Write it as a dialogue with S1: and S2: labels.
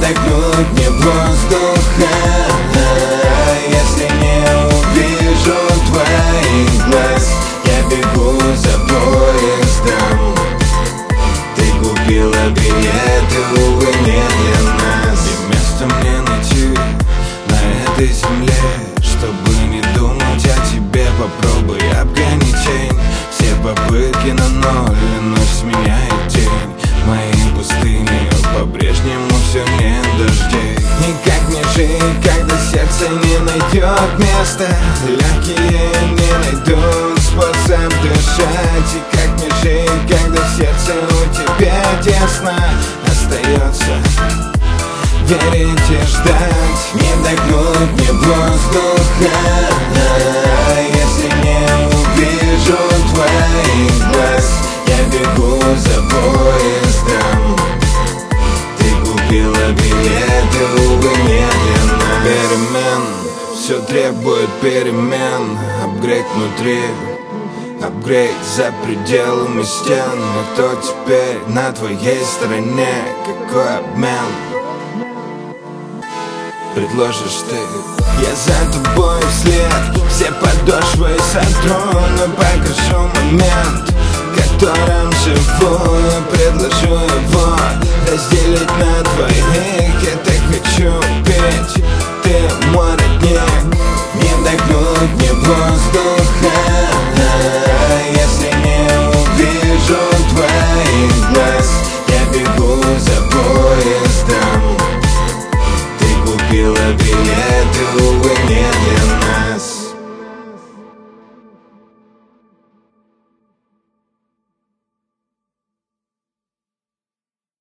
S1: вдохнуть мне воздуха, если не увижу твоих глаз. Я бегу за поездом, ты купила билеты, увы, не для нас. И место мне найти на этой земле, чтобы не думать о тебе. Попробуй обгони тень, все попытки на ноль, ночь сменяет день. Мои пустыни по-прежнему все нет дождей. И как мне жить, когда сердце не найдет места, легкие не найдут способ дышать. И как мне жить, когда сердце у тебя тесно, остается верить и ждать. Не вдохнуть мне воздуха, если не увижу твоих глаз. Я бегу за поездом, ты купила билеты, увы, медленно. Перемен, все требует перемен. Апгрейд внутри, апгрейд за пределами стен. Но кто теперь на твоей стороне? Какой обмен предложишь ты? Я за тобой вслед, все подошвы сотру, но покажу момент, в котором живу. Я предложу его разделить на двоих. Я так хочу петь